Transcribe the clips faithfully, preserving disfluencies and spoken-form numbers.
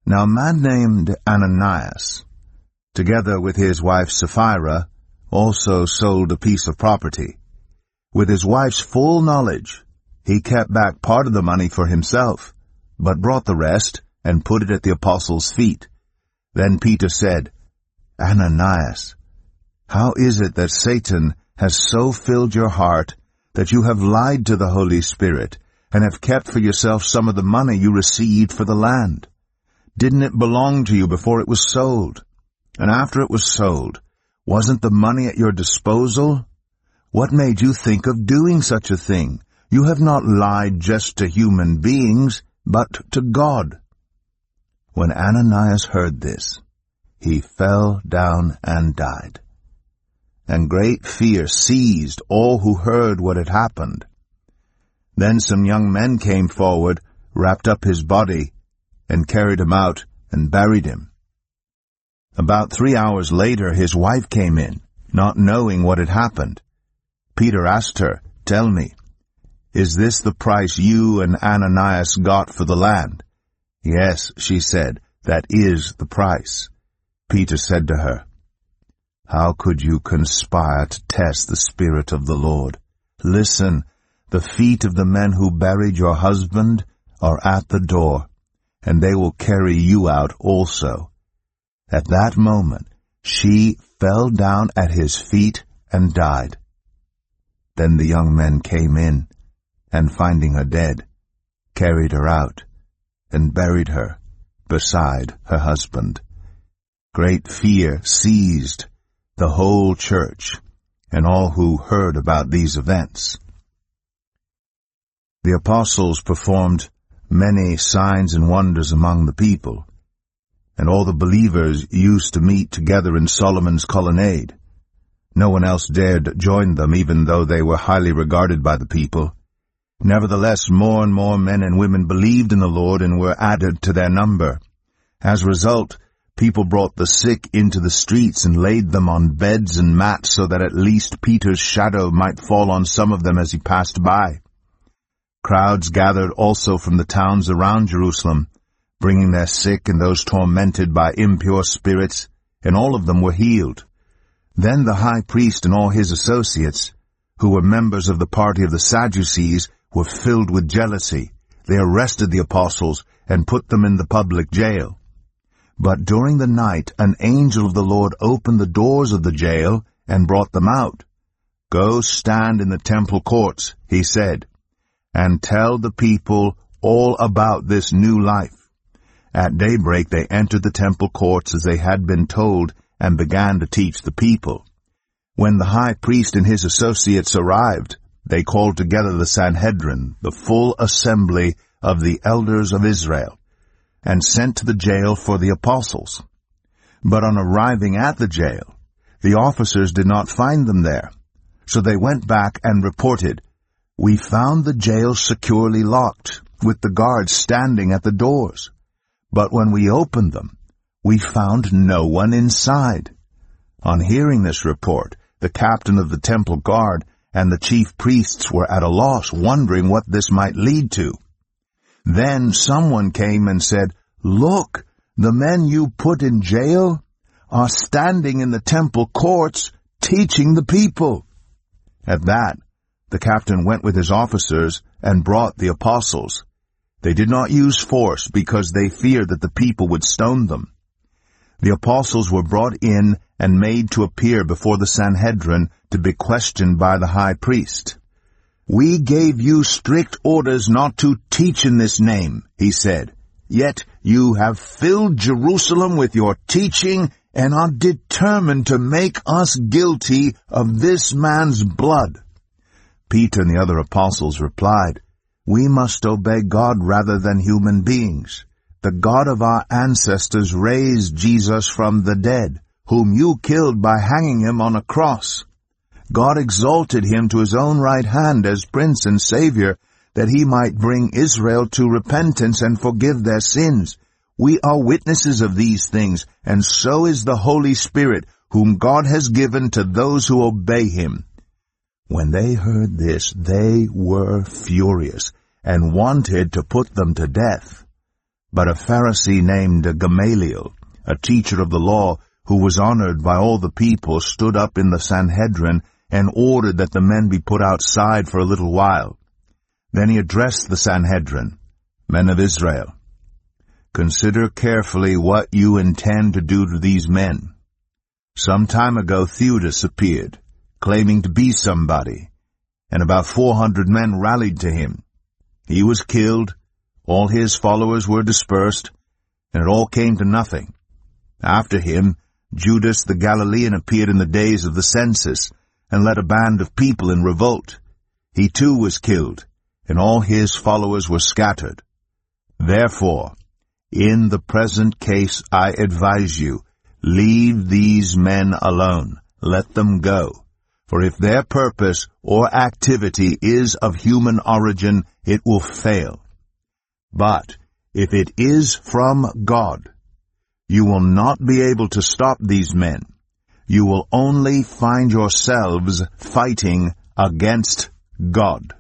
Now a man named Ananias, together with his wife Sapphira, also sold a piece of property. With his wife's full knowledge, he kept back part of the money for himself, but brought the rest and put it at the apostles' feet. Then Peter said, Ananias, how is it that Satan has so filled your heart that you have lied to the Holy Spirit and have kept for yourself some of the money you received for the land? Didn't it belong to you before it was sold? And after it was sold, wasn't the money at your disposal? What made you think of doing such a thing? You have not lied just to human beings, but to God. When Ananias heard this, he fell down and died. And great fear seized all who heard what had happened. Then some young men came forward, wrapped up his body, and carried him out and buried him. About three hours later his wife came in, not knowing what had happened. Peter asked her, Tell me, is this the price you and Ananias got for the land? Yes, she said, that is the price. Peter said to her, How could you conspire to test the Spirit of the Lord? Listen, the feet of the men who buried your husband are at the door, and they will carry you out also. At that moment, she fell down at his feet and died. Then the young men came in, and finding her dead, carried her out, and buried her beside her husband. Great fear seized the whole church and all who heard about these events. The apostles performed many signs and wonders among the people, and all the believers used to meet together in Solomon's colonnade. No one else dared join them, even though they were highly regarded by the people. Nevertheless, more and more men and women believed in the Lord and were added to their number. As a result, people brought the sick into the streets and laid them on beds and mats so that at least Peter's shadow might fall on some of them as he passed by. Crowds gathered also from the towns around Jerusalem, bringing their sick and those tormented by impure spirits, and all of them were healed. Then the high priest and all his associates, who were members of the party of the Sadducees, were filled with jealousy. They arrested the apostles and put them in the public jail. But during the night an angel of the Lord opened the doors of the jail and brought them out. Go stand in the temple courts, he said, and tell the people all about this new life. At daybreak they entered the temple courts as they had been told and began to teach the people. When the high priest and his associates arrived, they called together the Sanhedrin, the full assembly of the elders of Israel, and sent to the jail for the apostles. But on arriving at the jail, the officers did not find them there. So they went back and reported, We found the jail securely locked, with the guards standing at the doors. But when we opened them, we found no one inside. On hearing this report, the captain of the temple guard and the chief priests were at a loss, wondering what this might lead to. Then someone came and said, Look, the men you put in jail are standing in the temple courts teaching the people. At that, the captain went with his officers and brought the apostles. They did not use force because they feared that the people would stone them. The apostles were brought in and made to appear before the Sanhedrin to be questioned by the high priest. We gave you strict orders not to teach in this name, he said. Yet you have filled Jerusalem with your teaching and are determined to make us guilty of this man's blood. Peter and the other apostles replied, We must obey God rather than human beings. The God of our ancestors raised Jesus from the dead, whom you killed by hanging him on a cross. God exalted him to his own right hand as Prince and Savior, that he might bring Israel to repentance and forgive their sins. We are witnesses of these things, and so is the Holy Spirit, whom God has given to those who obey him. When they heard this, they were furious, and wanted to put them to death. But a Pharisee named Gamaliel, a teacher of the law, who was honored by all the people, stood up in the Sanhedrin and ordered that the men be put outside for a little while. Then he addressed the Sanhedrin, "Men of Israel, consider carefully what you intend to do to these men. Some time ago Theudas appeared, claiming to be somebody, and about four hundred men rallied to him. He was killed, all his followers were dispersed, and it all came to nothing. After him, Judas the Galilean appeared in the days of the census, and led a band of people in revolt. He too was killed, and all his followers were scattered. Therefore, in the present case I advise you, leave these men alone, let them go. For if their purpose or activity is of human origin, it will fail. But if it is from God, you will not be able to stop these men. You will only find yourselves fighting against God."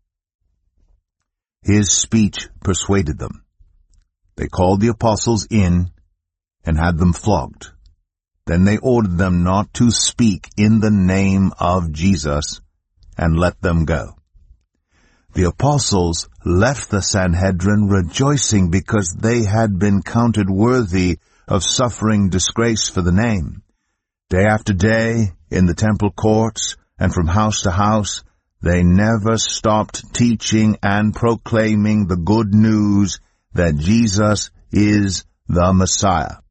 His speech persuaded them. They called the apostles in and had them flogged. Then they ordered them not to speak in the name of Jesus and let them go. The apostles left the Sanhedrin rejoicing because they had been counted worthy of suffering disgrace for the name. Day after day, in the temple courts and from house to house, they never stopped teaching and proclaiming the good news that Jesus is the Messiah.